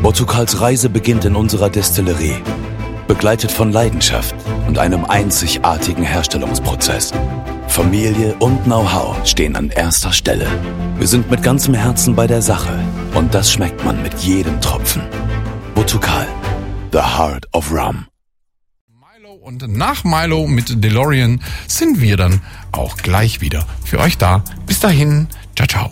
Portugals Reise beginnt in unserer Destillerie, begleitet von Leidenschaft und einem einzigartigen Herstellungsprozess. Familie und Know-how stehen an erster Stelle. Wir sind mit ganzem Herzen bei der Sache und das schmeckt man mit jedem Tropfen. Portugal, the heart of rum. Und nach Milo mit DeLorean sind wir dann auch gleich wieder für euch da. Bis dahin, ciao, ciao.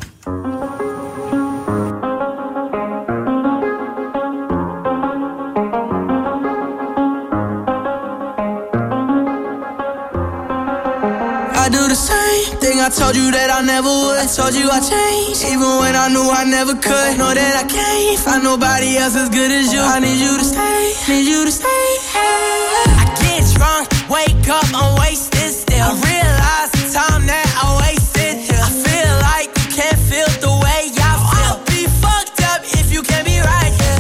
I do the same thing I told you that I never would. I told you I changed, even when I knew I never could. Know that I can't find nobody else as good as you. I need you to stay, need you to stay. I get drunk, wake up, I'm wasted still. I realize the time that I wasted here. I feel like you can't feel the way I feel. I'll be fucked up if you can't be right here.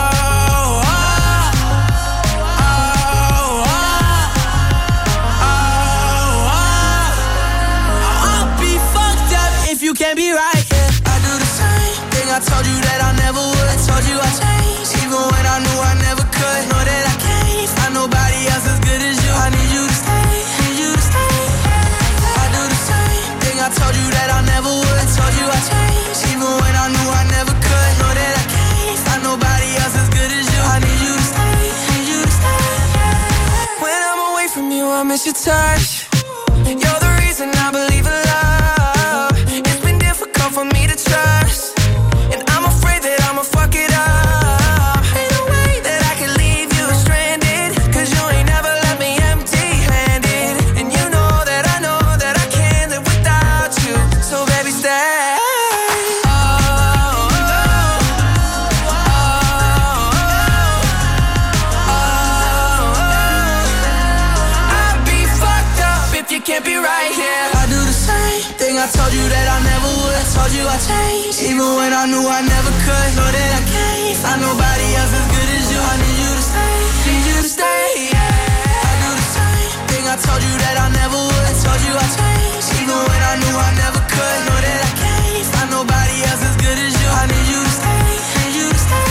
You can't be right here. I do the same thing I told you that I never would. I told you I changed, even when I knew I never could. Know that I can't find nobody else as good as you. I need you to stay, need you to stay. I do the same thing I told you that I never would. I told you I changed, even when I knew I never could. Know that I can't find nobody else as good as you. I need you to stay, need you to stay. When I'm away from you, I miss your touch. You're the reason I believe in love. For me to trust, and I'm afraid that I'ma fuck it up. Ain't no way that I can leave you stranded, cause you ain't never left me empty-handed. And you know that I can't live without you. So baby, stay. I'd be fucked up if you can't be right here. I do the same thing I told you that I never would. Told you I changed, even when I knew I never could. Know that I can't find nobody else as good as you. I need you to stay, need you to stay. I do the same thing I told you that I never would. Told you I changed, even when I knew I never could. Know that I can't find nobody else as good as you. I need you to stay, need you to stay.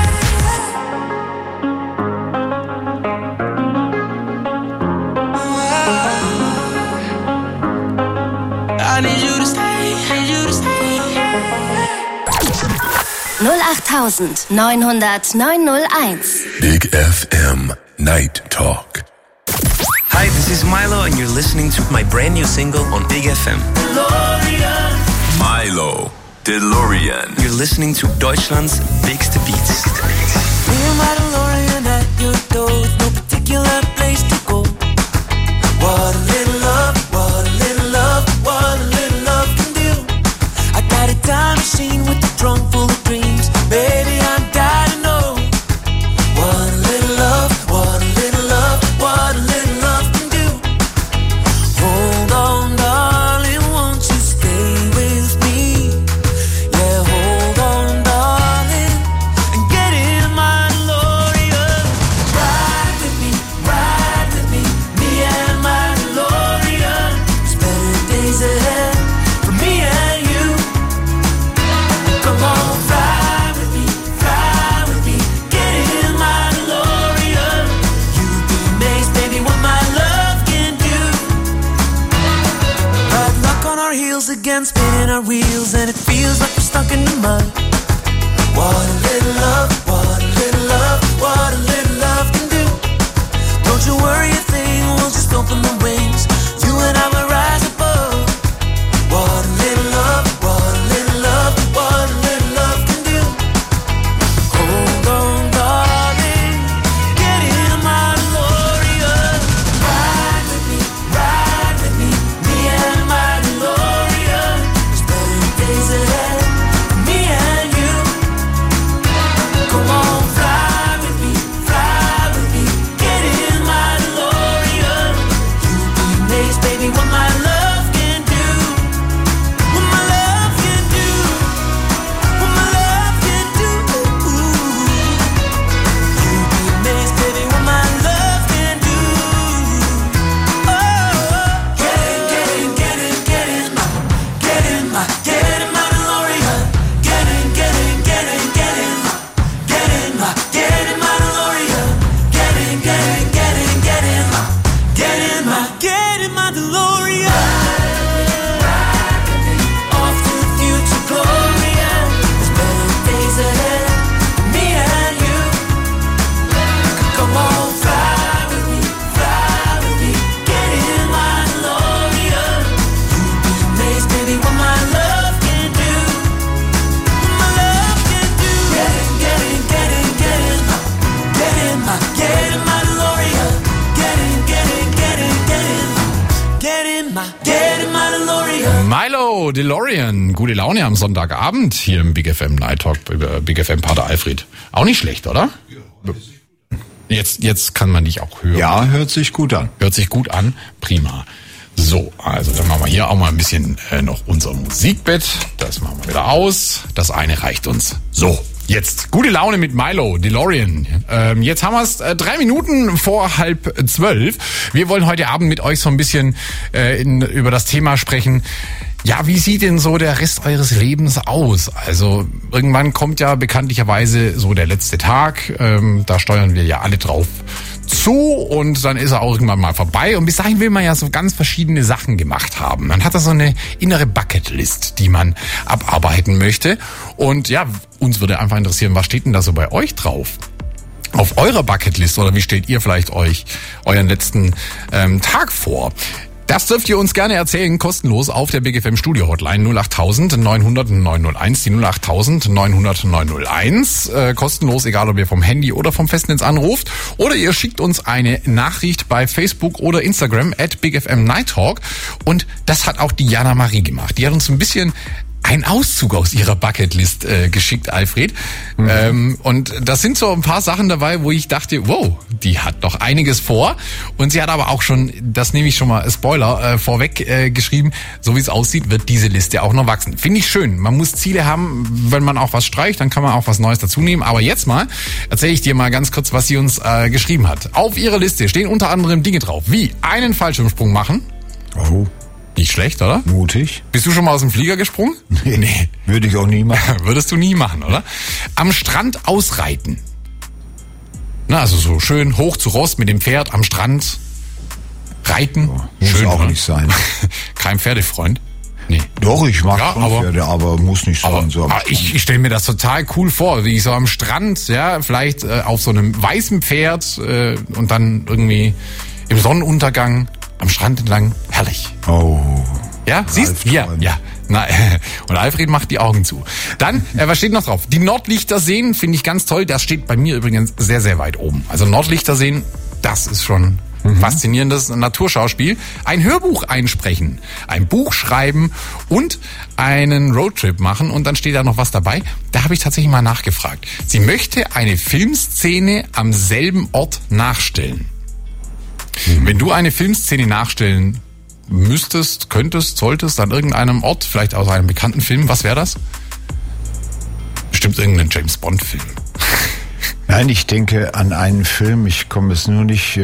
I need you to stay, need you to stay. 08900 901. Big FM Night Talk. Hi, this is Milo and you're listening to my brand new single on Big FM. DeLorean. Milo, DeLorean. You're listening to Deutschland's biggest beats. Me and my DeLorean at your door with no particular place to go. What a little love, what a little love, what a little love can do. I got a time machine with a trunk full of dreams. Baby, I'm dying to know. What a little love, what a little love, what a little love can do. Hold on, darling, won't you stay with me? Yeah, hold on, darling, and get in my DeLorean. Ride with me, me and my DeLorean. There's better days ahead for me and you. Come on, fly with me, get in my DeLorean. You'd be amazed, baby, what my love can do. Bad luck on our heels again, spinning our wheels, and it feels like we're stuck in the mud. What a little love, what a little love, what a little love can do. Don't you worry a thing, we'll just open the wings. You and I will rise above. What a little love, what a little love, what a little love can do. Hold on, darling, get in my DeLorean. Ride with me, me and my DeLorean. There's better days ahead for me and you. Milo, DeLorean. Gute Laune am Sonntagabend hier im Big FM Night Talk über Big FM Pater Alfred. Auch nicht schlecht, oder? Jetzt kann man dich auch hören. Ja, hört sich gut an. Hört sich gut an. Prima. So, also dann machen wir hier auch mal ein bisschen noch unser Musikbett. Das machen wir wieder aus. Das eine reicht uns. So, jetzt gute Laune mit Milo, DeLorean. Jetzt haben wir es 3 Minuten vor 11:30. Wir wollen heute Abend mit euch so ein bisschen über das Thema sprechen. Ja, wie sieht denn so der Rest eures Lebens aus? Also irgendwann kommt ja bekanntlicherweise so der letzte Tag. Da steuern wir ja alle drauf zu und dann ist er auch irgendwann mal vorbei. Und bis dahin will man ja so ganz verschiedene Sachen gemacht haben. Man hat da so eine innere Bucketlist, die man abarbeiten möchte. Und ja, uns würde einfach interessieren, was steht denn da so bei euch drauf? Auf eurer Bucketlist oder wie stellt ihr vielleicht euch euren letzten Tag vor? Das dürft ihr uns gerne erzählen, kostenlos auf der Big FM Studio Hotline 08000 900 901, die 08000 900 901, kostenlos, egal ob ihr vom Handy oder vom Festnetz anruft, oder ihr schickt uns eine Nachricht bei Facebook oder Instagram @BigFM Night Talk, und das hat auch die Jana Marie gemacht. Die hat uns ein bisschen einen Auszug aus ihrer Bucketlist geschickt, Alfred. Und das sind so ein paar Sachen dabei, wo ich dachte, wow, die hat noch einiges vor. Und sie hat aber auch schon, das nehme ich schon mal Spoiler vorweg geschrieben, so wie es aussieht, wird diese Liste auch noch wachsen. Finde ich schön. Man muss Ziele haben, wenn man auch was streicht, dann kann man auch was Neues dazu nehmen. Aber jetzt mal erzähle ich dir mal ganz kurz, was sie uns geschrieben hat. Auf ihrer Liste stehen unter anderem Dinge drauf, wie einen Fallschirmsprung machen. Oh. Nicht schlecht, oder? Mutig. Bist du schon mal aus dem Flieger gesprungen? Nee. Würde ich auch nie machen. Würdest du nie machen, oder? Am Strand ausreiten. Na, also so schön hoch zu Rost mit dem Pferd am Strand reiten. Oh, muss schön, auch oder? nicht sein. Kein Pferdefreund. Nee. Doch, ich mag Ja, schon Pferde, aber muss nicht sein. So ich stelle mir das total cool vor, wie ich so am Strand, ja, vielleicht auf so einem weißen Pferd und dann irgendwie im Sonnenuntergang am Strand entlang, herrlich. Oh. Ja, siehst du? Ja. Na, und Alfred macht die Augen zu. Dann, was steht noch drauf? Die Nordlichter sehen, finde ich ganz toll. Das steht bei mir übrigens sehr, sehr weit oben. Also Nordlichter sehen, das ist schon faszinierendes Naturschauspiel. Ein Hörbuch einsprechen, ein Buch schreiben und einen Roadtrip machen. Und dann steht da noch was dabei. Da habe ich tatsächlich mal nachgefragt. Sie möchte eine Filmszene am selben Ort nachstellen. Wenn du eine Filmszene nachstellen müsstest, könntest, solltest an irgendeinem Ort, vielleicht aus einem bekannten Film, was wäre das? Bestimmt irgendein James-Bond-Film. Nein, ich denke an einen Film, ich komme jetzt nur nicht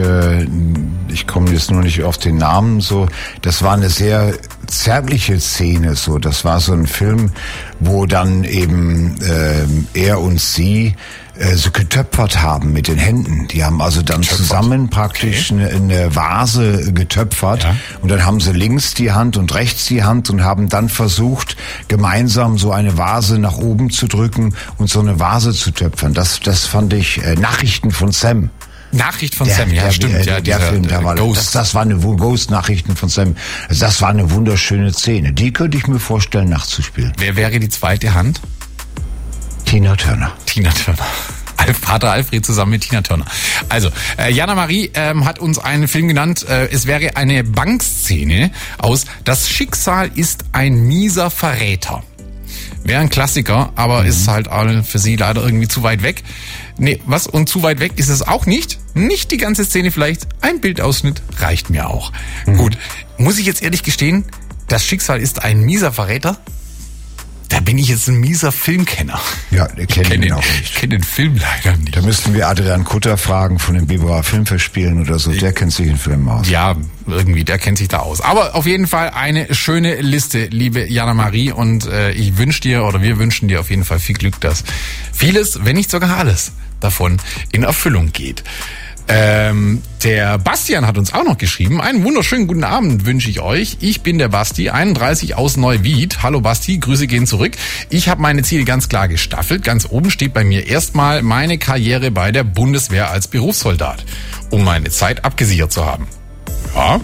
auf den Namen so. Das war eine sehr zärtliche Szene so. Das war so ein Film, wo dann eben er und sie so getöpfert haben mit den Händen. Die haben also dann zusammen praktisch eine Vase getöpfert, ja. Und dann haben sie links die Hand und rechts die Hand und haben dann versucht, gemeinsam so eine Vase nach oben zu drücken und so eine Vase zu töpfern. Das fand ich Nachrichten von Sam. Nachricht von Sam, ja, stimmt. Der Film, da war das war eine Ghost-Nachrichten von Sam. Das war eine wunderschöne Szene. Die könnte ich mir vorstellen, nachzuspielen. Wer wäre die zweite Hand? Tina Turner. Tina Turner. Pater Alfred zusammen mit Tina Turner. Also, Jana Marie hat uns einen Film genannt. Es wäre eine Bankszene aus Das Schicksal ist ein mieser Verräter. Wäre ein Klassiker, aber ist halt für sie leider irgendwie zu weit weg. Nee, was? Und zu weit weg ist es auch nicht. Nicht die ganze Szene vielleicht. Ein Bildausschnitt reicht mir auch. Gut, muss ich jetzt ehrlich gestehen, Das Schicksal ist ein mieser Verräter? Da bin ich jetzt ein mieser Filmkenner. Ja, der kennt ihn auch nicht. Ich kenne den Film leider nicht. Da müssten wir Adrian Kutter fragen von den Biberer Filmfestspielen oder so. Der kennt sich in Filmen aus. Ja, irgendwie, der kennt sich da aus. Aber auf jeden Fall eine schöne Liste, liebe Jana Marie. Und ich wünsche dir, oder wir wünschen dir auf jeden Fall viel Glück, dass vieles, wenn nicht sogar alles, davon in Erfüllung geht. Der Bastian hat uns auch noch geschrieben. Einen wunderschönen guten Abend wünsche ich euch. Ich bin der Basti, 31 aus Neuwied. Hallo Basti, Grüße gehen zurück. Ich habe meine Ziele ganz klar gestaffelt. Ganz oben steht bei mir erstmal meine Karriere bei der Bundeswehr als Berufssoldat, um meine Zeit abgesichert zu haben. Ja,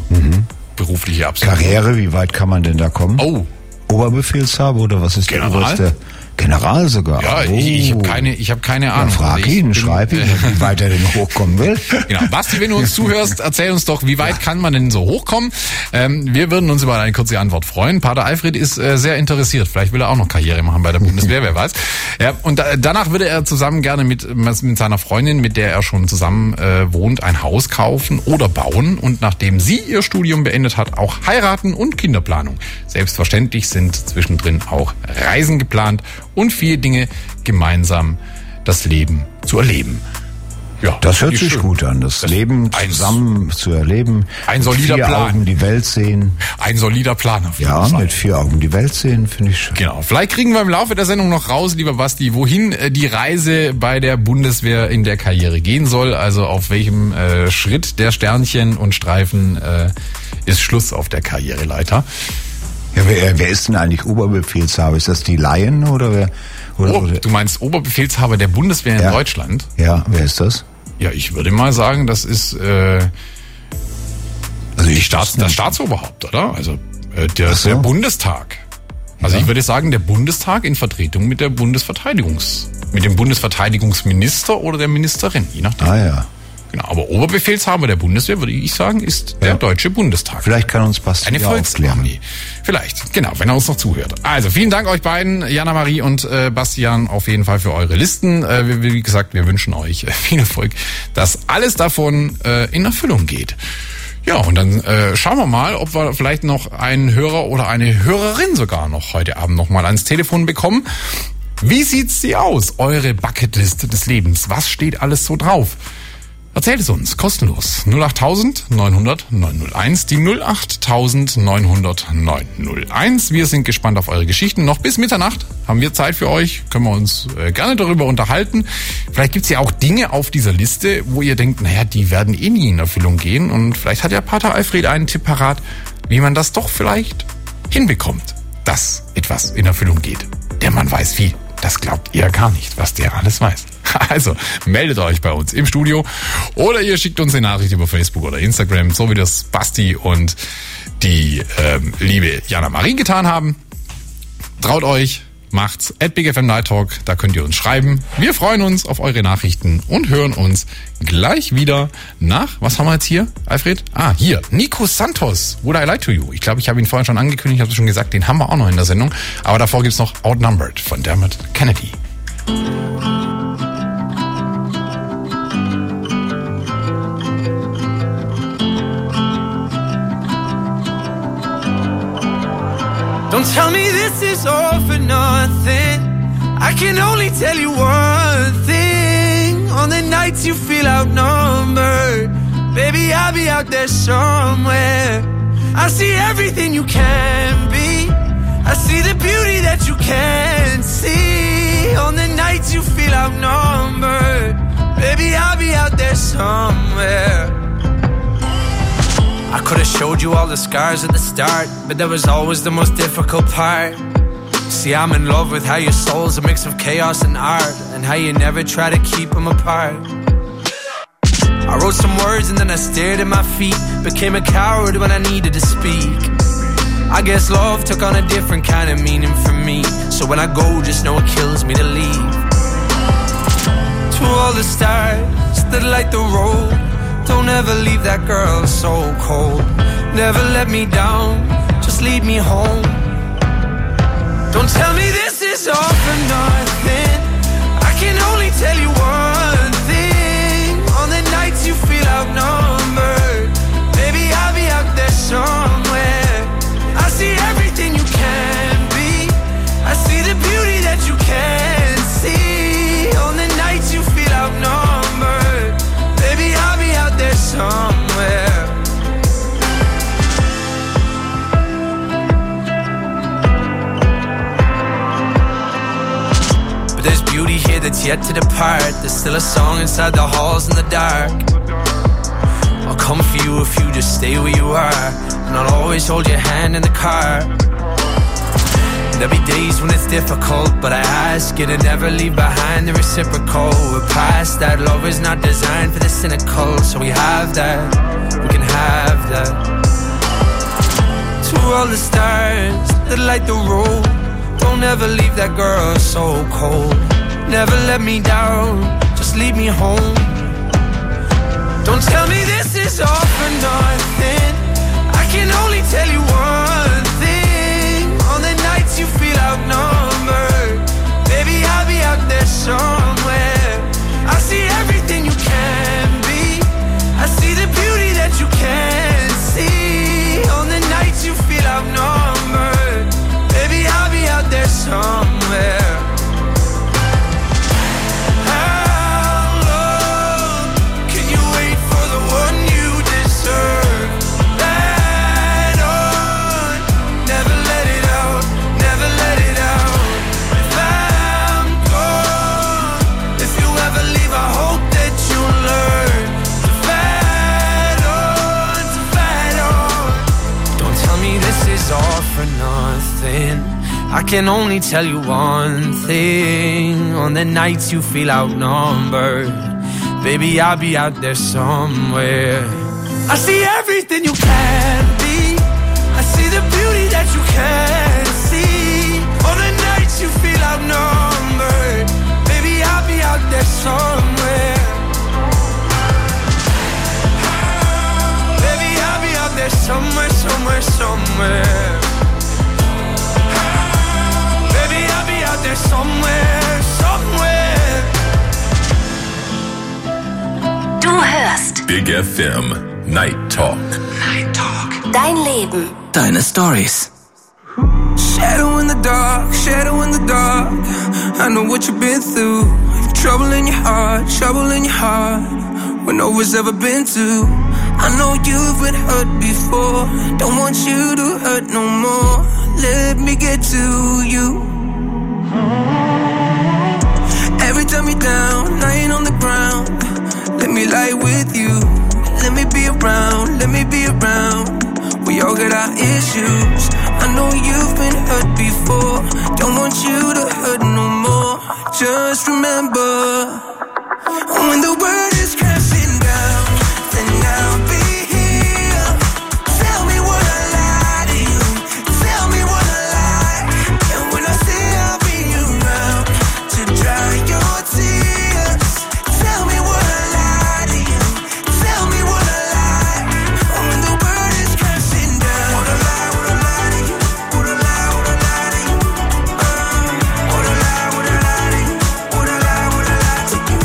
berufliche Absicherung. Karriere, wie weit kann man denn da kommen? Oh. Oberbefehlshaber oder was ist General? der oberste? General sogar. Ja, ich habe keine Ahnung. Frag ihn, schreib ihn, wie weit er denn hochkommen will. Genau. Basti, wenn du uns zuhörst, erzähl uns doch, wie weit kann man denn so hochkommen? Wir würden uns über eine kurze Antwort freuen. Pater Alfred ist sehr interessiert. Vielleicht will er auch noch Karriere machen bei der Bundeswehr, wer weiß. Ja, und danach würde er zusammen gerne mit seiner Freundin, mit der er schon zusammen wohnt, ein Haus kaufen oder bauen. Und nachdem sie ihr Studium beendet hat, auch heiraten und Kinderplanung. Selbstverständlich sind zwischendrin auch Reisen geplant und viele Dinge gemeinsam das Leben zu erleben. Ja, das hört sich gut an, das Leben zusammen zu erleben. Ein solider mit 4 Plan. Augen die Welt sehen. Ein solider Plan auf jeden Ja, Fall. mit 4 Augen die Welt sehen, finde ich schön. Genau. Vielleicht kriegen wir im Laufe der Sendung noch raus, lieber Basti, wohin die Reise bei der Bundeswehr in der Karriere gehen soll. Also auf welchem Schritt der Sternchen und Streifen ist Schluss auf der Karriereleiter. Ja, wer ist denn eigentlich Oberbefehlshaber? Ist das die Lion oder wer? Oder? Du meinst Oberbefehlshaber der Bundeswehr in Deutschland? Ja, wer ist das? Ja, ich würde mal sagen, das ist das Staatsoberhaupt, oder? Also der Bundestag. Also ich würde sagen, der Bundestag in Vertretung mit dem Bundesverteidigungsminister oder der Ministerin, je nachdem. Ah ja. Genau, aber Oberbefehlshaber der Bundeswehr, würde ich sagen, ist der Deutsche Bundestag. Vielleicht kann uns Basti eine Volksarmee. Vielleicht, genau, wenn er uns noch zuhört. Also vielen Dank euch beiden, Jana Marie und Bastian, auf jeden Fall für eure Listen. Wie gesagt, wir wünschen euch viel Erfolg, dass alles davon in Erfüllung geht. Ja, und dann schauen wir mal, ob wir vielleicht noch einen Hörer oder eine Hörerin sogar noch heute Abend noch mal ans Telefon bekommen. Wie sieht's sie aus, eure Bucketliste des Lebens? Was steht alles so drauf? Erzählt es uns, kostenlos. 08000 900 901, die 08000 900 901. Wir sind gespannt auf eure Geschichten. Noch bis Mitternacht haben wir Zeit für euch. Können wir uns gerne darüber unterhalten. Vielleicht gibt's ja auch Dinge auf dieser Liste, wo ihr denkt, naja, die werden eh nie in Erfüllung gehen. Und vielleicht hat ja Pater Alfred einen Tipp parat, wie man das doch vielleicht hinbekommt, dass etwas in Erfüllung geht. Der Mann weiß wie. Das glaubt ihr gar nicht, was der alles weiß. Also, meldet euch bei uns im Studio oder ihr schickt uns eine Nachricht über Facebook oder Instagram, so wie das Basti und die liebe Jana Marie getan haben. Traut euch, macht's at Big FM Night Talk, da könnt ihr uns schreiben. Wir freuen uns auf eure Nachrichten und hören uns gleich wieder nach, was haben wir jetzt hier, Alfred? Hier, Nico Santos, Would I Lie to You? Ich glaube, ich habe ihn vorhin schon angekündigt, ich habe es schon gesagt, den haben wir auch noch in der Sendung. Aber davor gibt's noch Outnumbered von Dermot Kennedy. Don't tell me this is all for nothing. I can only tell you one thing. On the nights you feel outnumbered, baby, I'll be out there somewhere. I see everything you can be. I see the beauty that you can't see. On the nights you feel outnumbered, baby, I'll be out there somewhere. I could've showed you all the scars at the start, but that was always the most difficult part. See, I'm in love with how your soul's a mix of chaos and art, and how you never try to keep them apart. I wrote some words and then I stared at my feet, became a coward when I needed to speak. I guess love took on a different kind of meaning for me, so when I go, just know it kills me to leave. To all the stars that light the road, don't ever leave that girl so cold. Never let me down, just lead me home. Don't tell me this is all for nothing. I can only tell you one thing. On the nights you feel outnumbered, baby, I'll be out there somewhere. I see everything you can be. I see the beauty that you can't see. On the nights you feel outnumbered, baby, I'll be out there somewhere. But there's beauty here that's yet to depart. There's still a song inside the halls in the dark. I'll come for you if you just stay where you are, and I'll always hold your hand in the car. There'll be days when it's difficult, but I ask you to never leave behind the reciprocal. We're past that, love is not designed for the cynical, so we have that, we can have that. To all the stars that light the road, Don't ever leave that girl so cold. Never let me down, just leave me home. Don't tell me this is all for nothing. I can only tell you one thing. On the nights you feel outnumbered, baby, I'll be out there somewhere. I see everything you can be, I see the beauty that you can't see. On the nights you feel outnumbered, baby, I'll be out there somewhere. All for nothing. I can only tell you one thing. On the nights you feel outnumbered, baby, I'll be out there somewhere. I see everything you can be, I see the beauty that you can't see. On the nights you feel outnumbered, baby, I'll be out there somewhere. Baby, I'll be out there somewhere, somewhere, somewhere. Baby, I'll be out there somewhere, somewhere. Du hörst Big FM Night Talk. Night Talk. Dein Leben. Deine Stories. Shadow in the dark, shadow in the dark. I know what you've been through. Trouble in your heart, trouble in your heart. When no one's ever been to. I know you've been hurt before. Don't want you to hurt no more. Let me get to you. Every time you're down, lying on the ground, let me lie with you. Let me be around, let me be around. We all got our issues. I know you've been hurt before. Don't want you to hurt no more. Just remember, when the world is crashing down, then I'll be here. Tell me what I lie to you. Tell me what I lie. And when I say I'll be around to dry your tears, tell me what I lie to you. Tell me what I lie. When the world is crashing down, what I lie to you. What I lie to you. What I lie to you. What I lie to you.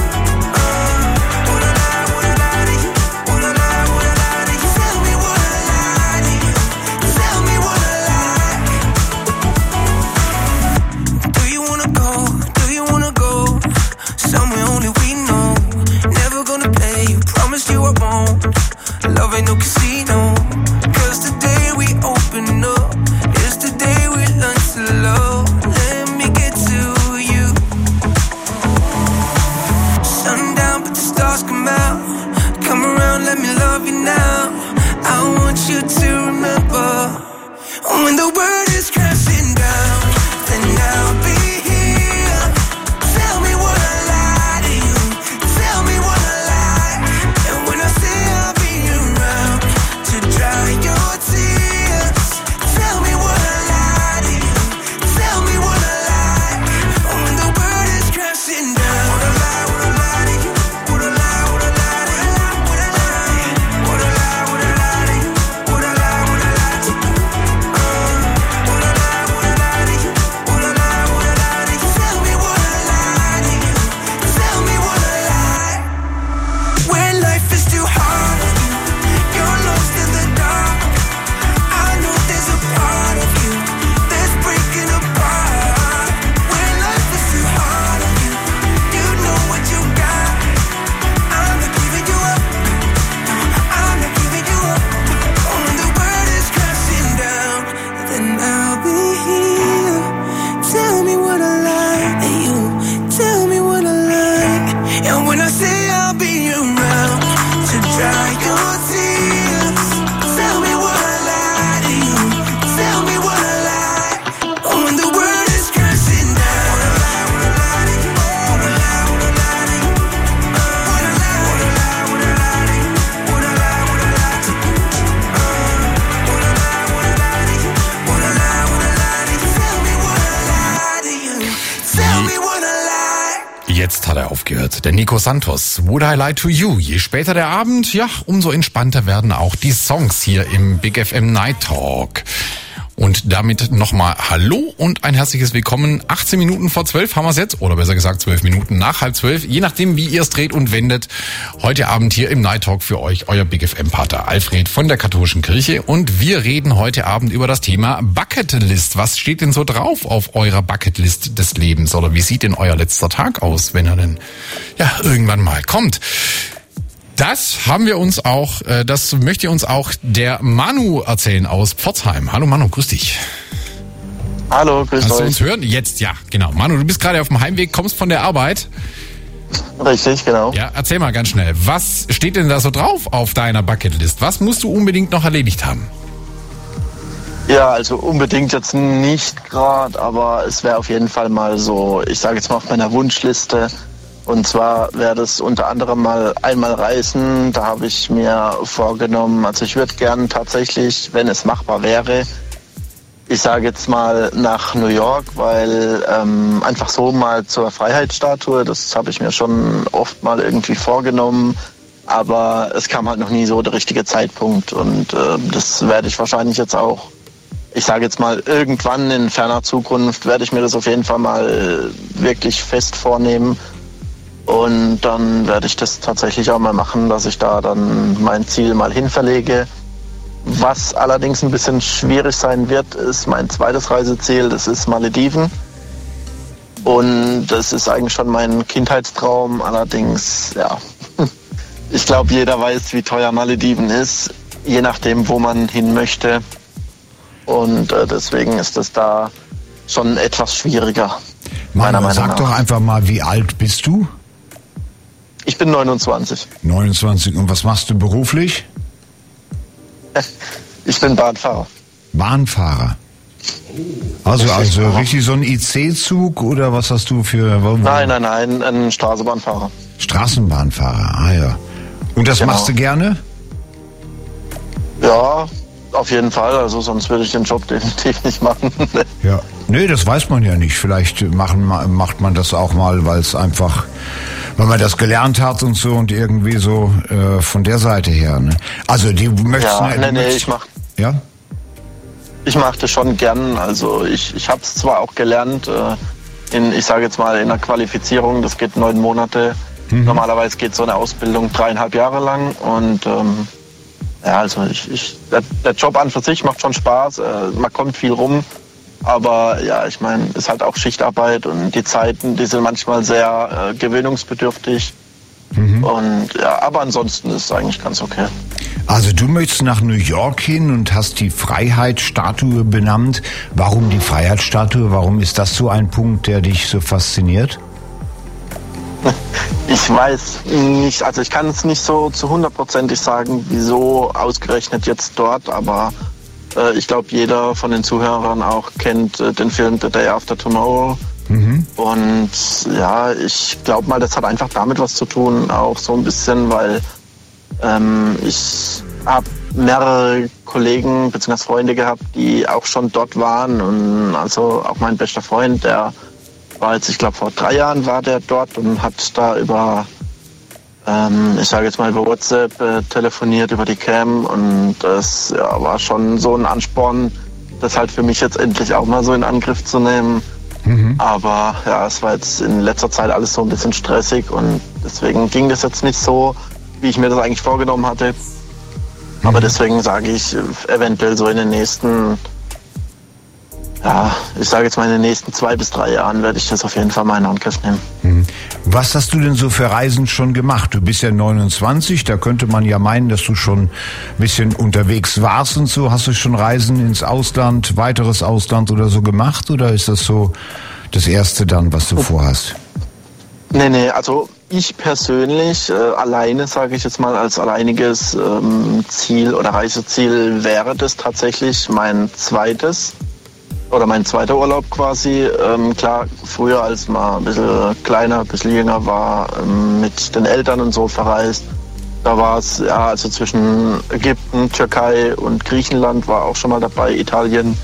You I won't. Love ain't no casino. 'Cause today we open up. It's the day we learn to love. Let me get to you. Sundown, but the stars come out. Come around, let me love you now. I want you to remember, when the world is crashing down, then I'll be here. Tell me what I lie to you. Tell me what I lie. And when I say I'll be around to dry your tears, tell me what I lie to you. Tell me what I lie. When the world is crashing down, what I lie to you. What I lie to you. What I lie to you. What I lie to you. What I lie to you. What I lie to you. What I lie to you. Tell me what I lie to you. Tell me what I lie. When life is too hard on you, you're lost in the dark. I know there's a part of you that's breaking apart. When life is too hard on you, you know what you got. I'm not giving you up. I'm not giving you up. When the world is crashing down, then I'll be here. Tell me what I like, and you tell me what I like. And when I say I'll be around to dry your tears, tell me what I lie to you. Tell me what I lie. When the world is crashing down, what I lie to you. What I lie to you. What I lie to you. What I lie to you. What I lie to you. What I lie to you. What I lie to you. Tell me what I lie. dabei aufgehört. Der Nico Santos, Would I Lie to You? Je später der Abend, ja, umso entspannter werden auch die Songs hier im Big FM Night Talk. Und damit nochmal Hallo und ein herzliches Willkommen. 18 Minuten vor 12 haben wir es jetzt, oder besser gesagt 12 Minuten nach 11:30, je nachdem wie ihr es dreht und wendet. Heute Abend hier im Night Talk für euch euer Big FM Pater Alfred von der Katholischen Kirche und wir reden heute Abend über das Thema Bucketlist. Was steht denn so drauf auf eurer Bucketlist des Lebens oder wie sieht denn euer letzter Tag aus, wenn er denn ja irgendwann mal kommt? Das haben wir uns auch, das möchte uns auch der Manu erzählen aus Pforzheim. Hallo Manu, grüß dich. Hallo, grüß euch. Kannst du uns hören? Jetzt, ja, genau. Manu, du bist gerade auf dem Heimweg, kommst von der Arbeit. Richtig, genau. Ja, erzähl mal ganz schnell. Was steht denn da so drauf auf deiner Bucketlist? Was musst du unbedingt noch erledigt haben? Ja, also unbedingt jetzt nicht gerade, aber es wäre auf jeden Fall mal so, ich sage jetzt mal auf meiner Wunschliste. Und zwar wäre das unter anderem mal einmal reisen. Da habe ich mir vorgenommen, also ich würde gern tatsächlich, wenn es machbar wäre, ich sage jetzt mal nach New York, weil einfach so mal zur Freiheitsstatue, das habe ich mir schon oft mal irgendwie vorgenommen. Aber es kam halt noch nie so der richtige Zeitpunkt. Und das werde ich wahrscheinlich jetzt auch, ich sage jetzt mal irgendwann in ferner Zukunft, werde ich mir das auf jeden Fall mal wirklich fest vornehmen. Und dann werde ich das tatsächlich auch mal machen, dass ich da dann mein Ziel mal hin verlege. Was allerdings ein bisschen schwierig sein wird, ist mein zweites Reiseziel, das ist Malediven. Und das ist eigentlich schon mein Kindheitstraum, allerdings, ja, ich glaube, jeder weiß, wie teuer Malediven ist, je nachdem, wo man hin möchte. Und deswegen ist das da schon etwas schwieriger, meiner Meinung nach. Sag doch einfach mal, wie alt bist du? Ich bin 29. 29. Und was machst du beruflich? Ich bin Bahnfahrer. Bahnfahrer. Also richtig so ein IC-Zug oder was hast du für... Nein, ein Straßenbahnfahrer. Straßenbahnfahrer, ah ja. Und das machst du gerne? Ja, auf jeden Fall. Also sonst würde ich den Job definitiv nicht machen. Ja, nee, das weiß man ja nicht. Vielleicht macht man das auch mal, weil es einfach... Weil man das gelernt hat und so und irgendwie so von der Seite her. Ne? Also die möchtest ich mach. Ja? Ich mache das schon gern. Also ich habe es zwar auch gelernt ich sage jetzt mal in der Qualifizierung. Das geht 9 Monate. Normalerweise geht so eine Ausbildung 3,5 Jahre lang und ja, also der Job an für sich macht schon Spaß. Man kommt viel rum. Aber ja, ich meine, es ist halt auch Schichtarbeit und die Zeiten, die sind manchmal sehr gewöhnungsbedürftig. Und ja, aber ansonsten ist es eigentlich ganz okay. Also du möchtest nach New York hin und hast die Freiheitsstatue benannt. Warum die Freiheitsstatue? Warum ist das so ein Punkt, der dich so fasziniert? Ich weiß nicht, also ich kann es nicht so zu 100%ig sagen, wieso ausgerechnet jetzt dort, aber ich glaube, jeder von den Zuhörern auch kennt den Film The Day After Tomorrow. Und ja, ich glaube mal, das hat einfach damit was zu tun, auch so ein bisschen, weil ich habe mehrere Kollegen bzw. Freunde gehabt, die auch schon dort waren. Und also auch mein bester Freund, der war jetzt, ich glaube, vor 3 Jahren war der dort und hat da über ich sage jetzt mal über WhatsApp telefoniert, über die Cam und das war schon so ein Ansporn, das halt für mich jetzt endlich auch mal so in Angriff zu nehmen. Aber ja, es war jetzt in letzter Zeit alles so ein bisschen stressig und deswegen ging das jetzt nicht so, wie ich mir das eigentlich vorgenommen hatte. Aber deswegen sage ich, eventuell so in den nächsten, ich sage jetzt mal in den nächsten 2 bis 3 Jahren werde ich das auf jeden Fall mal in Angriff nehmen. Was hast du denn so für Reisen schon gemacht? Du bist ja 29, da könnte man ja meinen, dass du schon ein bisschen unterwegs warst und so. Hast du schon Reisen ins Ausland, weiteres Ausland oder so gemacht? Oder ist das so das Erste dann, was du vorhast? Nee, also ich persönlich, alleine, sage ich jetzt mal, als alleiniges Ziel oder Reiseziel wäre das tatsächlich mein zweiter Urlaub quasi. Klar, früher, als man ein bisschen kleiner, ein bisschen jünger war, mit den Eltern und so verreist. Da war es, ja, also zwischen Ägypten, Türkei und Griechenland war auch schon mal dabei, Italien.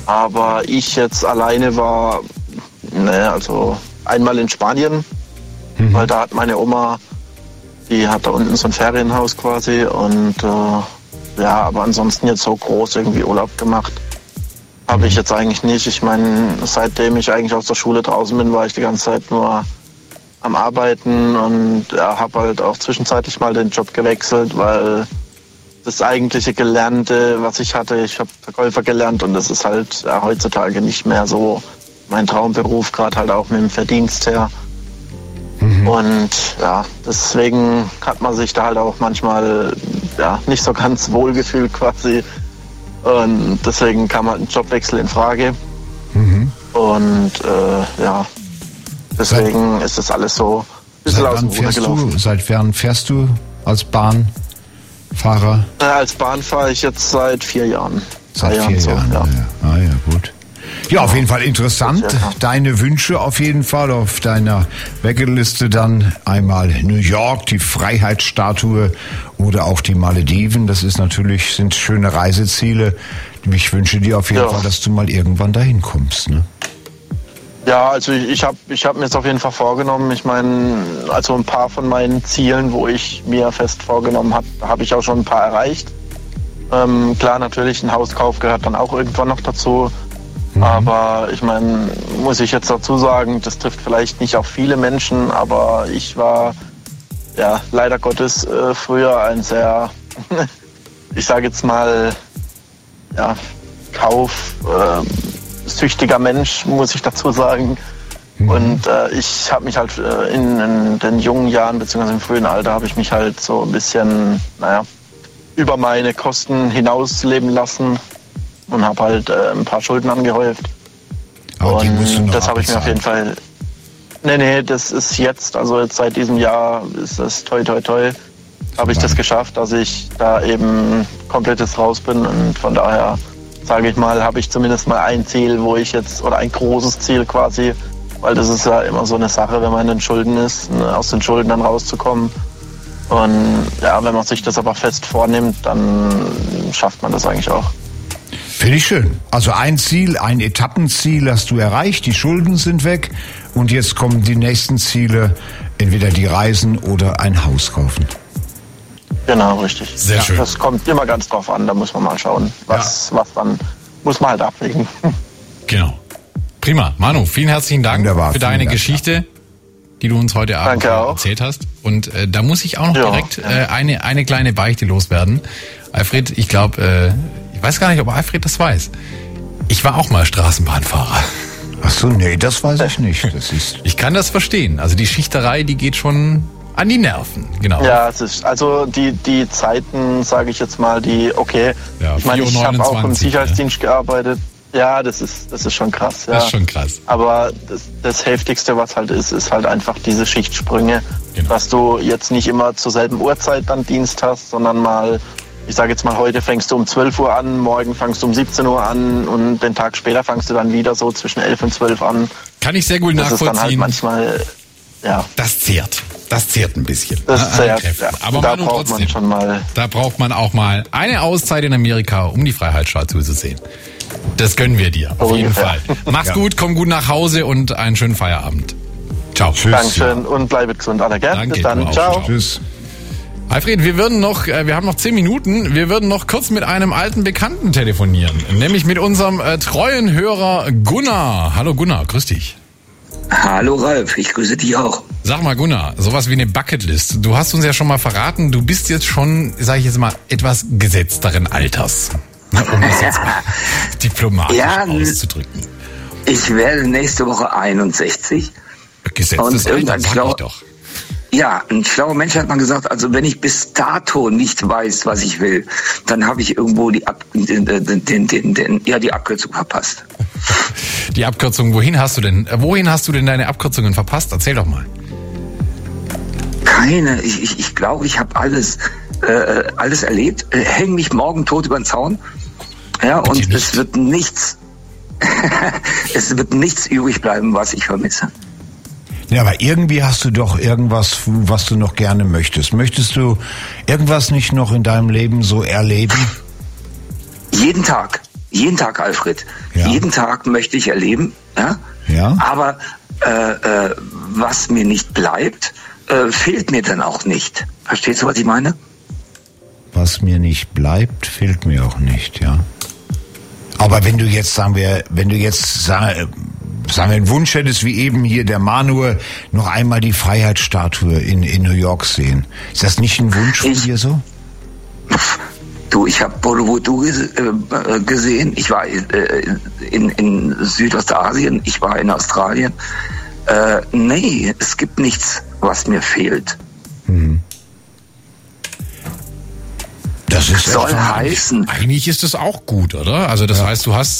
Aber ich jetzt alleine war, also einmal in Spanien. weil da hat meine Oma, die hat da unten so ein Ferienhaus quasi und ja, aber ansonsten jetzt so groß irgendwie Urlaub gemacht habe ich jetzt eigentlich nicht. Ich meine, seitdem ich eigentlich aus der Schule draußen bin, war ich die ganze Zeit nur am Arbeiten und ja, habe halt auch zwischenzeitlich mal den Job gewechselt, weil das eigentliche Gelernte, was ich hatte, ich habe Verkäufer gelernt und das ist halt heutzutage nicht mehr so mein Traumberuf, gerade halt auch mit dem Verdienst her. Und ja, deswegen hat man sich da halt auch manchmal ja, nicht so ganz wohlgefühlt quasi. Und deswegen kam halt ein Jobwechsel in Frage. Und ja, deswegen ist das alles so ein bisschen aus dem Ruder gelaufen. Seit wann fährst du als Bahnfahrer? Als Bahn fahre ich jetzt seit 4 Jahren. Seit 4 Jahren, ja. Ah ja, gut. Ja, auf jeden Fall interessant. Ja. Deine Wünsche auf jeden Fall auf deiner Weggeliste dann einmal New York, die Freiheitsstatue oder auch die Malediven. Das ist natürlich, sind schöne Reiseziele. Ich wünsche dir auf jeden Fall, dass du mal irgendwann dahin kommst, ne? Ja, also ich hab mir jetzt auf jeden Fall vorgenommen. Ich meine, also ein paar von meinen Zielen, wo ich mir fest vorgenommen habe ich auch schon ein paar erreicht. Klar, natürlich, ein Hauskauf gehört dann auch irgendwann noch dazu. Aber ich meine, muss ich jetzt dazu sagen, das trifft vielleicht nicht auf viele Menschen, aber ich war ja leider Gottes früher ein sehr, ich sage jetzt mal, ja, kaufsüchtiger Mensch, muss ich dazu sagen. Und ich habe mich halt in den jungen Jahren, beziehungsweise im frühen Alter, habe ich mich halt so ein bisschen, über meine Kosten hinausleben lassen. Und habe halt ein paar Schulden angehäuft. Aber die musst du noch das habe ich mir auf jeden Fall... Nee, das ist jetzt, also jetzt seit diesem Jahr ist das toi, habe ich das geschafft, dass ich da eben komplettes raus bin. Und von daher, sage ich mal, habe ich zumindest mal ein Ziel, wo ich jetzt, oder ein großes Ziel quasi, weil das ist ja immer so eine Sache, wenn man in den Schulden ist, aus den Schulden dann rauszukommen. Und ja, wenn man sich das aber fest vornimmt, dann schafft man das eigentlich auch. Finde ich schön. Also ein Ziel, ein Etappenziel hast du erreicht, die Schulden sind weg und jetzt kommen die nächsten Ziele, entweder die Reisen oder ein Haus kaufen. Genau, richtig. Sehr schön. Das kommt immer ganz drauf an, da muss man mal schauen, was dann, muss man halt abwägen. Genau. Prima. Manu, vielen herzlichen Dank für deine Geschichte, die du uns heute Abend erzählt hast. Und da muss ich auch noch direkt eine kleine Beichte loswerden. Alfred, ich glaube... ich weiß gar nicht, ob Alfred das weiß. Ich war auch mal Straßenbahnfahrer. Ach so, nee, das weiß ich nicht. Das ist ich kann das verstehen. Also die Schichterei, die geht schon an die Nerven. Genau. Ja, es ist, also die Zeiten, sage ich jetzt mal, okay. Ja, ich meine, ich habe auch im Sicherheitsdienst gearbeitet. Ja, das ist schon krass. Ja. Das ist schon krass. Aber das Heftigste, was halt ist halt einfach diese Schichtsprünge. Genau. Dass du jetzt nicht immer zur selben Uhrzeit dann Dienst hast, sondern mal... Ich sage jetzt mal, heute fängst du um 12 Uhr an, morgen fängst du um 17 Uhr an und den Tag später fängst du dann wieder so zwischen 11 und 12 an. Kann ich sehr gut nachvollziehen. Das ist dann halt manchmal, ja. Das zehrt ein bisschen. Das zehrt, ja. Aber da braucht man schon mal. Da braucht man auch mal eine Auszeit in Amerika, um die Freiheitsstatue zu sehen. Das gönnen wir dir, auf jeden Fall. Mach's gut, komm gut nach Hause und einen schönen Feierabend. Ciao. Tschüss. Dankeschön und bleibet gesund alle, gell? Danke, bis dann. Ciao. Tschüss. Alfred, wir haben noch 10 Minuten, wir würden noch kurz mit einem alten Bekannten telefonieren, nämlich mit unserem treuen Hörer Gunnar. Hallo Gunnar, grüß dich. Hallo Ralf, ich grüße dich auch. Sag mal Gunnar, sowas wie eine Bucketlist. Du hast uns ja schon mal verraten, du bist jetzt schon, sage ich jetzt mal, etwas gesetzteren Alters, um das jetzt mal diplomatisch auszudrücken. Ich werde nächste Woche 61. Gesetztes Alter, sag ich doch. Ja, ein schlauer Mensch hat mal gesagt, also wenn ich bis dato nicht weiß, was ich will, dann habe ich irgendwo die Abkürzung verpasst. Die Abkürzung, wohin hast du denn deine Abkürzungen verpasst? Erzähl doch mal. Keine, ich glaube, ich habe alles erlebt, häng mich morgen tot über den Zaun, ja, und nicht. es wird nichts übrig bleiben, was ich vermisse. Ja, aber irgendwie hast du doch irgendwas, was du noch gerne möchtest. Möchtest du irgendwas nicht noch in deinem Leben so erleben? Jeden Tag, Alfred. Ja. Jeden Tag möchte ich erleben. Ja? Ja. Aber was mir nicht bleibt, fehlt mir dann auch nicht. Verstehst du, was ich meine? Was mir nicht bleibt, fehlt mir auch nicht, ja. Aber wenn du jetzt, sagen wir, einen Wunsch hättest, wie eben hier der Manuel, noch einmal die Freiheitsstatue in New York sehen. Ist das nicht ein Wunsch von dir so? Du, ich habe Borobudur gesehen. Ich war in Südostasien. Ich war in Australien. Nee, es gibt nichts, was mir fehlt. Das ist soll heißen. Eigentlich ist es auch gut, oder? Also das heißt, du hast,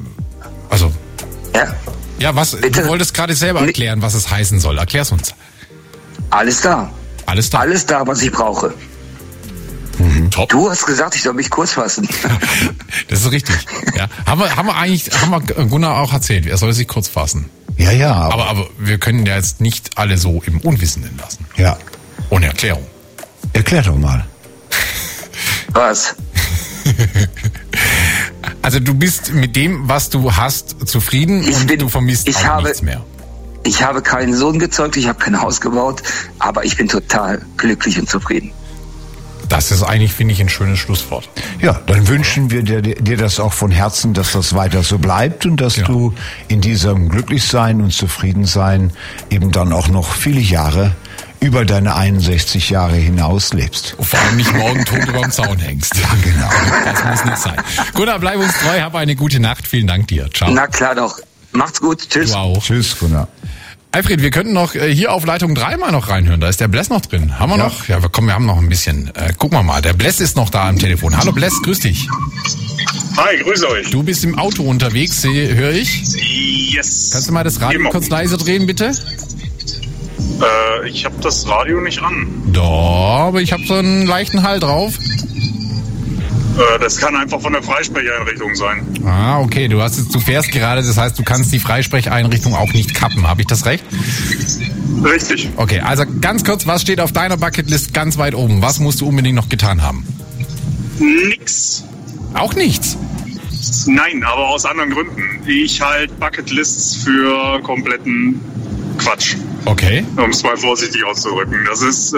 Ja, was? Bitte? Du wolltest gerade selber erklären, was es heißen soll. Erklär's uns. Alles da. Alles da? Alles da, was ich brauche. Top. Du hast gesagt, ich soll mich kurz fassen. Das ist richtig. Ja. Haben wir Gunnar auch erzählt, er soll sich kurz fassen. Ja. Aber wir können ja jetzt nicht alle so im Unwissenden lassen. Ja. Ohne Erklärung. Erklär doch mal. Was? Also du bist mit dem, was du hast, zufrieden du vermisst auch nichts mehr. Ich habe keinen Sohn gezeugt, ich habe kein Haus gebaut, aber ich bin total glücklich und zufrieden. Das ist eigentlich, finde ich, ein schönes Schlusswort. Ja, dann wünschen wir dir das auch von Herzen, dass das weiter so bleibt und dass du in diesem Glücklichsein und Zufriedensein eben dann auch noch viele Jahre über deine 61 Jahre hinaus lebst. Und vor allem nicht morgen tot über dem Zaun hängst. Ja, genau. Das muss nicht sein. Gunnar, bleib uns treu, hab eine gute Nacht. Vielen Dank dir. Ciao. Na klar doch. Macht's gut. Tschüss. Du auch. Tschüss, Gunnar. Alfred, wir könnten noch hier auf Leitung 3 mal noch reinhören. Da ist der Bless noch drin. Haben wir noch? Ja, komm, wir haben noch ein bisschen. Gucken wir mal. Der Bless ist noch da am Telefon. Hallo Bless, grüß dich. Hi, grüße euch. Du bist im Auto unterwegs, höre ich? Yes. Kannst du mal das Radio kurz leise drehen, bitte? Ich habe das Radio nicht an. Doch, aber ich habe so einen leichten Hall drauf. Das kann einfach von der Freisprecheinrichtung sein. Ah, okay. Du fährst gerade, das heißt, du kannst die Freisprecheinrichtung auch nicht kappen. Habe ich das recht? Richtig. Okay, also ganz kurz, was steht auf deiner Bucketlist ganz weit oben? Was musst du unbedingt noch getan haben? Nix. Auch nichts? Nein, aber aus anderen Gründen. Ich halte Bucketlists für kompletten Quatsch. Okay. Um es mal vorsichtig auszudrücken. Das ist,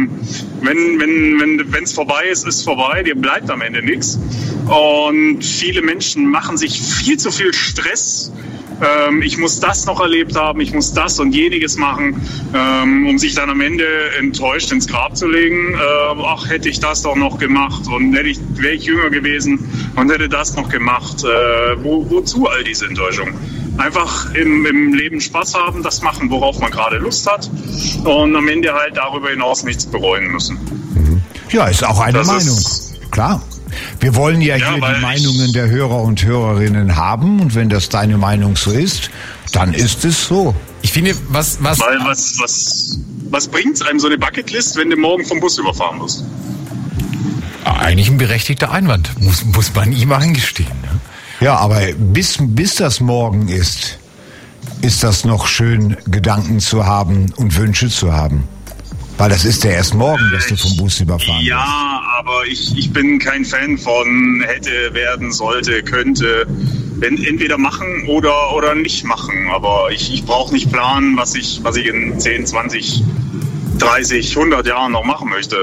wenn es vorbei ist, ist vorbei. Dir bleibt am Ende nichts. Und viele Menschen machen sich viel zu viel Stress. Ich muss das noch erlebt haben, ich muss das und jeniges machen, um sich dann am Ende enttäuscht ins Grab zu legen. Ach, hätte ich das doch noch gemacht und wäre ich jünger gewesen und hätte das noch gemacht. Wozu all diese Enttäuschung? Einfach im Leben Spaß haben, das machen, worauf man gerade Lust hat und am Ende halt darüber hinaus nichts bereuen müssen. Ja, ist auch eine Meinung. Klar. Wir wollen ja hier die Meinungen der Hörer und Hörerinnen haben und wenn das deine Meinung so ist, dann ist es so. Ich finde, was bringt's einem so eine Bucketlist, wenn du morgen vom Bus überfahren wirst? Eigentlich ein berechtigter Einwand, muss man ihm eingestehen. Ne? Ja, aber bis das morgen ist das noch schön, Gedanken zu haben und Wünsche zu haben. Weil das ist ja erst morgen, dass du vom Bus überfahren wirst. Ja, aber ich bin kein Fan von hätte, werden, sollte, könnte. Entweder machen oder nicht machen. Aber ich brauche nicht planen, was ich in 10, 20, 30, 100 Jahren noch machen möchte.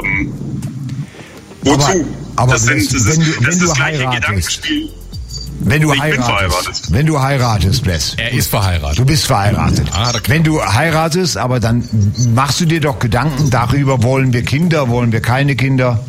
Wozu? Aber das ist das gleiche Gedankenspiel. Wenn du heiratest, Bless. Er ist verheiratet. Du bist verheiratet. Wenn du heiratest, aber dann machst du dir doch Gedanken darüber, wollen wir Kinder, wollen wir keine Kinder?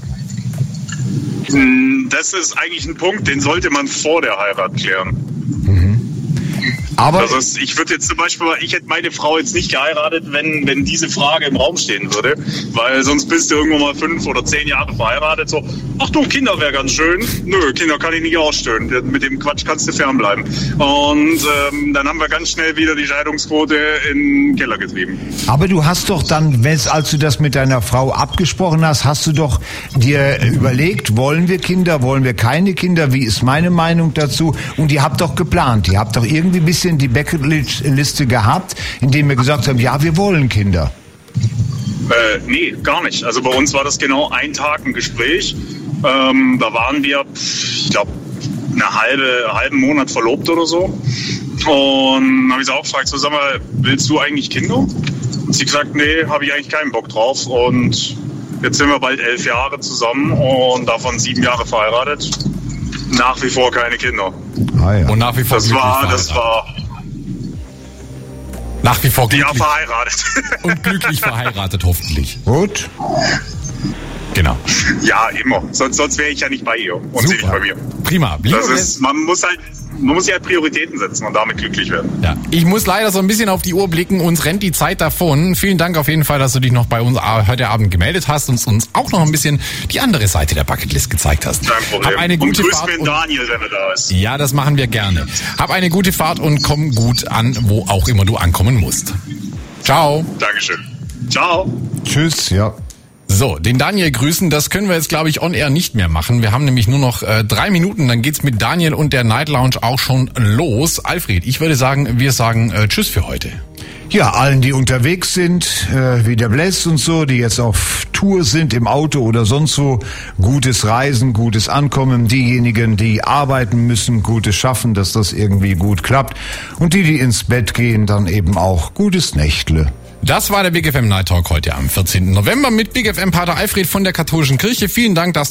Das ist eigentlich ein Punkt, den sollte man vor der Heirat klären. Aber also ich würde jetzt zum Beispiel, ich hätte meine Frau jetzt nicht geheiratet, wenn diese Frage im Raum stehen würde, weil sonst bist du irgendwann mal 5 oder 10 Jahre verheiratet, so, ach du, Kinder wäre ganz schön. Nö, Kinder kann ich nicht ausstellen, mit dem Quatsch kannst du fernbleiben. Und dann haben wir ganz schnell wieder die Scheidungsquote in den Keller getrieben. Aber du hast doch dann, als du das mit deiner Frau abgesprochen hast, hast du doch dir überlegt, wollen wir Kinder, wollen wir keine Kinder, wie ist meine Meinung dazu? Und ihr habt doch geplant, ihr habt doch irgendwie ein bisschen die Bucketliste gehabt, indem wir gesagt haben, ja, wir wollen Kinder. Nee, gar nicht. Also bei uns war das genau ein Tag ein Gespräch. Da waren wir, ich glaube, einen halben Monat verlobt oder so. Und habe ich sie auch gefragt, so, sag mal, willst du eigentlich Kinder? Und sie gesagt, nee, habe ich eigentlich keinen Bock drauf. Und jetzt sind wir bald 11 Jahre zusammen und davon 7 Jahre verheiratet. Nach wie vor keine Kinder. Ah, ja. Und nach wie vor Das war nach wie vor glücklich. Ja, verheiratet. Und glücklich verheiratet, hoffentlich. Gut. Genau. Ja, immer. Sonst wäre ich ja nicht bei ihr und sie nicht bei mir. Prima. Man muss ja Prioritäten setzen und damit glücklich werden. Ja, ich muss leider so ein bisschen auf die Uhr blicken. Uns rennt die Zeit davon. Vielen Dank auf jeden Fall, dass du dich noch bei uns heute Abend gemeldet hast und uns auch noch ein bisschen die andere Seite der Bucketlist gezeigt hast. Kein Problem. Hab eine gute und grüß Fahrt mir Daniel, wenn er da ist. Ja, das machen wir gerne. Hab eine gute Fahrt und komm gut an, wo auch immer du ankommen musst. Ciao. Dankeschön. Ciao. Tschüss, ja. So, den Daniel grüßen, das können wir jetzt, glaube ich, on air nicht mehr machen. Wir haben nämlich nur noch 3 Minuten, dann geht's mit Daniel und der Night Lounge auch schon los. Alfred, ich würde sagen, wir sagen Tschüss für heute. Ja, allen, die unterwegs sind, wie der Bless und so, die jetzt auf Tour sind, im Auto oder sonst wo, gutes Reisen, gutes Ankommen. Diejenigen, die arbeiten müssen, gutes Schaffen, dass das irgendwie gut klappt. Und die ins Bett gehen, dann eben auch gutes Nächtle. Das war der Big FM Night Talk heute am 14. November mit Big FM Pater Alfred von der Katholischen Kirche. Vielen Dank, dass